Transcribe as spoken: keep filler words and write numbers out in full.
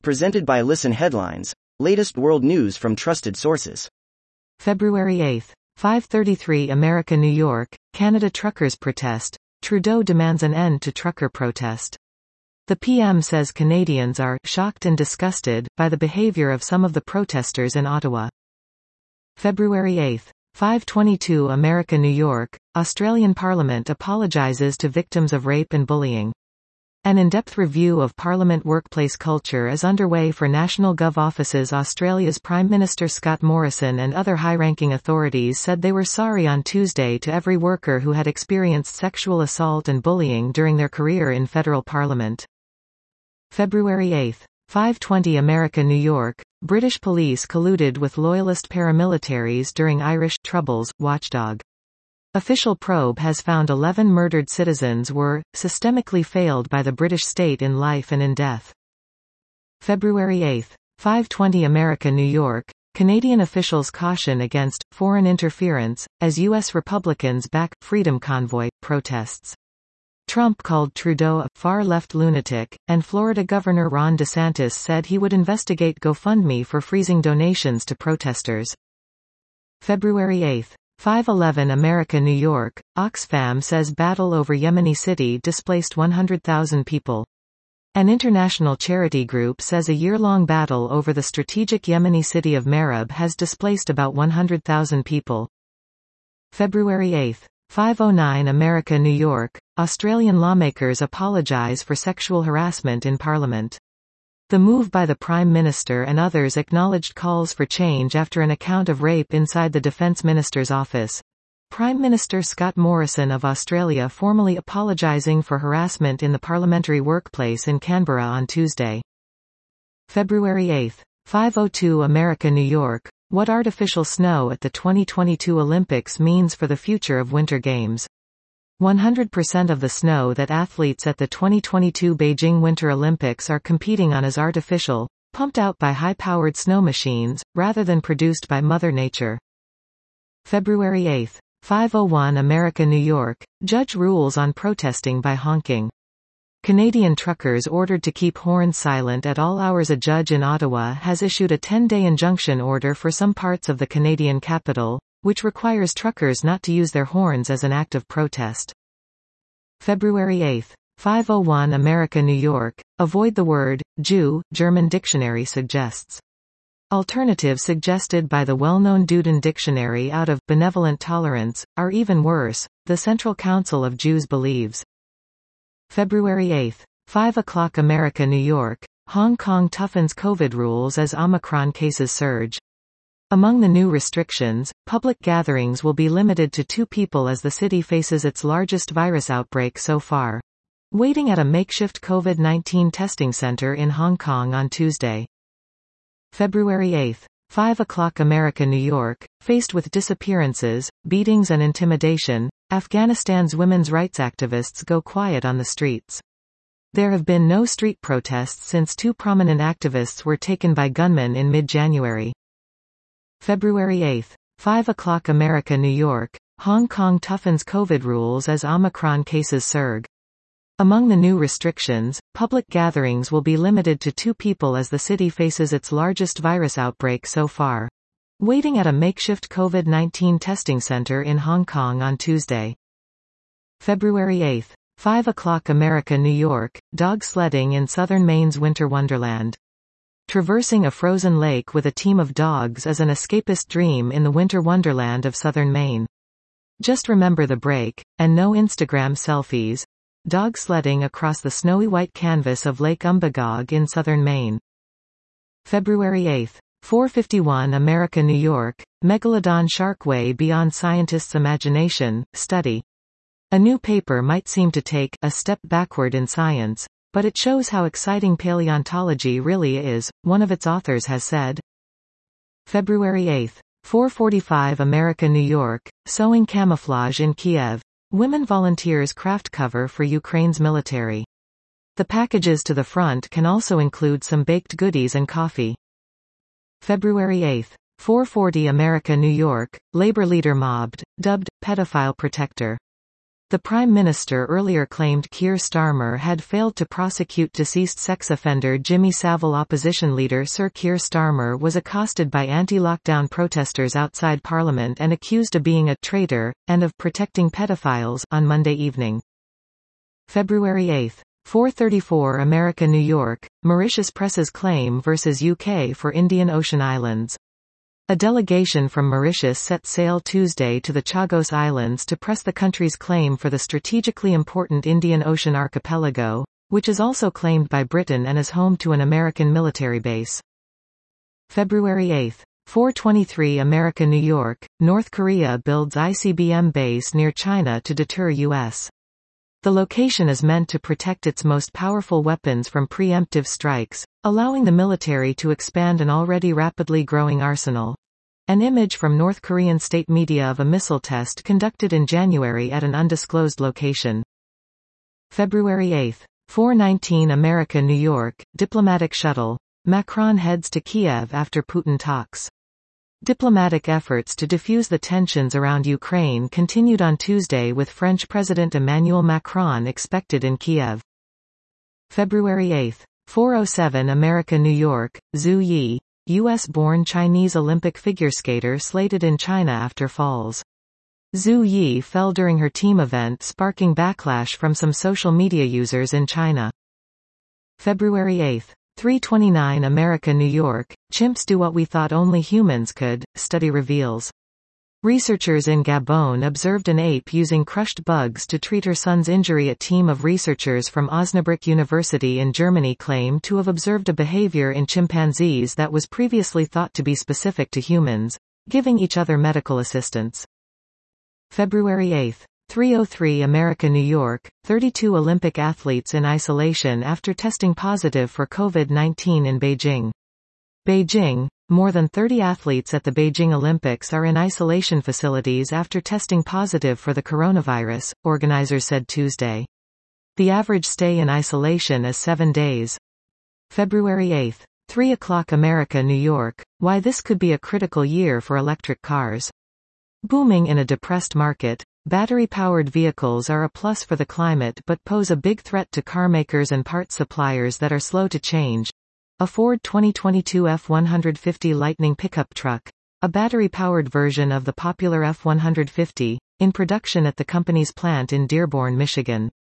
Presented by Listen Headlines, latest world news from trusted sources. February eighth, five thirty-three America, New York, Canada truckers protest. Trudeau demands an end to trucker protest. The P M says Canadians are shocked and disgusted by the behavior of some of the protesters in Ottawa. February eighth, five twenty-two America, New York, Australian Parliament apologizes to victims of rape and bullying. An in-depth review of Parliament workplace culture is underway for National Gov offices. Australia's Prime Minister Scott Morrison and other high-ranking authorities said they were sorry on Tuesday to every worker who had experienced sexual assault and bullying during their career in federal parliament. February eighth, five twenty America, New York, British police colluded with loyalist paramilitaries during Irish Troubles, watchdog. Official probe has found eleven murdered citizens were systemically failed by the British state in life and in death. February eighth, five twenty America, New York, Canadian officials caution against foreign interference as U S Republicans back Freedom Convoy protests. Trump called Trudeau a far-left lunatic, and Florida Governor Ron DeSantis said he would investigate GoFundMe for freezing donations to protesters. February eighth, five eleven America, New York, Oxfam says battle over Yemeni city displaced one hundred thousand people. An international charity group says a year-long battle over the strategic Yemeni city of Marib has displaced about one hundred thousand people. February eighth, five oh nine America, New York, Australian lawmakers apologise for sexual harassment in Parliament. The move by the Prime Minister and others acknowledged calls for change after an account of rape inside the Defence Minister's office. Prime Minister Scott Morrison of Australia formally apologising for harassment in the parliamentary workplace in Canberra on Tuesday. February eighth, five oh two America, New York, what artificial snow at the twenty twenty-two Olympics means for the future of Winter Games. one hundred percent of the snow that athletes at the twenty twenty-two Beijing Winter Olympics are competing on is artificial, pumped out by high-powered snow machines, rather than produced by Mother Nature. February eighth, five oh one America, New York, judge rules on protesting by honking. Canadian truckers ordered to keep horns silent at all hours. A judge in Ottawa has issued a ten-day injunction order for some parts of the Canadian capital, which requires truckers not to use their horns as an act of protest. February eighth, five oh one America, New York, avoid the word Jew, German dictionary suggests. Alternatives suggested by the well-known Duden dictionary out of benevolent tolerance are even worse, the Central Council of Jews believes. February eighth, five o'clock America, New York, Hong Kong toughens COVID rules as Omicron cases surge. Among the new restrictions, public gatherings will be limited to two people as the city faces its largest virus outbreak so far. Waiting at a makeshift COVID nineteen testing center in Hong Kong on Tuesday. February eighth, five o'clock America, New York, faced with disappearances, beatings and intimidation, Afghanistan's women's rights activists go quiet on the streets. There have been no street protests since two prominent activists were taken by gunmen in mid-January. February eighth, five o'clock America, New York, Hong Kong toughens COVID rules as Omicron cases surge. Among the new restrictions, public gatherings will be limited to two people as the city faces its largest virus outbreak so far. Waiting at a makeshift COVID nineteen testing center in Hong Kong on Tuesday. February eighth, five o'clock America, New York, dog sledding in southern Maine's winter wonderland. Traversing a frozen lake with a team of dogs is an escapist dream in the winter wonderland of southern Maine. Just remember the break, and no Instagram selfies. Dog sledding across the snowy white canvas of Lake Umbagog in southern Maine. February eighth, four fifty-one America, New York, Megalodon shark way beyond scientists' imagination, study. A new paper might seem to take a step backward in science, but it shows how exciting paleontology really is, one of its authors has said. February eighth, four forty-five America, New York, sewing camouflage in Kiev. Women volunteers craft cover for Ukraine's military. The packages to the front can also include some baked goodies and coffee. February eighth, four forty America, New York, labor leader mobbed, dubbed pedophile protector. The Prime Minister earlier claimed Keir Starmer had failed to prosecute deceased sex offender Jimmy Savile. Opposition leader Sir Keir Starmer was accosted by anti-lockdown protesters outside Parliament and accused of being a traitor, and of protecting pedophiles, on Monday evening. February eighth. four thirty-four America New York, Mauritius presses claim versus U K for Indian Ocean Islands. A delegation from Mauritius set sail Tuesday to the Chagos Islands to press the country's claim for the strategically important Indian Ocean archipelago, which is also claimed by Britain and is home to an American military base. February eighth. four twenty-three America New York, North Korea builds I C B M base near China to deter U S The location is meant to protect its most powerful weapons from preemptive strikes, allowing the military to expand an already rapidly growing arsenal. An image from North Korean state media of a missile test conducted in January at an undisclosed location. February eighth. four nineteen America New York, diplomatic shuttle. Macron heads to Kiev after Putin talks. Diplomatic efforts to defuse the tensions around Ukraine continued on Tuesday with French President Emmanuel Macron expected in Kiev. February eighth. four oh seven America New York, Zhu Yi, U S-born Chinese Olympic figure skater slated in China after falls. Zhu Yi fell during her team event, sparking backlash from some social media users in China. February eighth. three twenty-nine America New York, chimps do what we thought only humans could, study reveals. Researchers in Gabon observed an ape using crushed bugs to treat her son's injury. A team of researchers from Osnabrück University in Germany claim to have observed a behavior in chimpanzees that was previously thought to be specific to humans, giving each other medical assistance. February eighth. three oh three America New York, thirty-two Olympic athletes in isolation after testing positive for COVID nineteen in Beijing. Beijing, more than thirty athletes at the Beijing Olympics are in isolation facilities after testing positive for the coronavirus, organizers said Tuesday. The average stay in isolation is seven days. February eighth. three o'clock America New York, why this could be a critical year for electric cars. Booming in a depressed market, battery-powered vehicles are a plus for the climate but pose a big threat to carmakers and parts suppliers that are slow to change. A Ford twenty twenty-two F one fifty Lightning pickup truck, a battery-powered version of the popular F one fifty, in production at the company's plant in Dearborn, Michigan.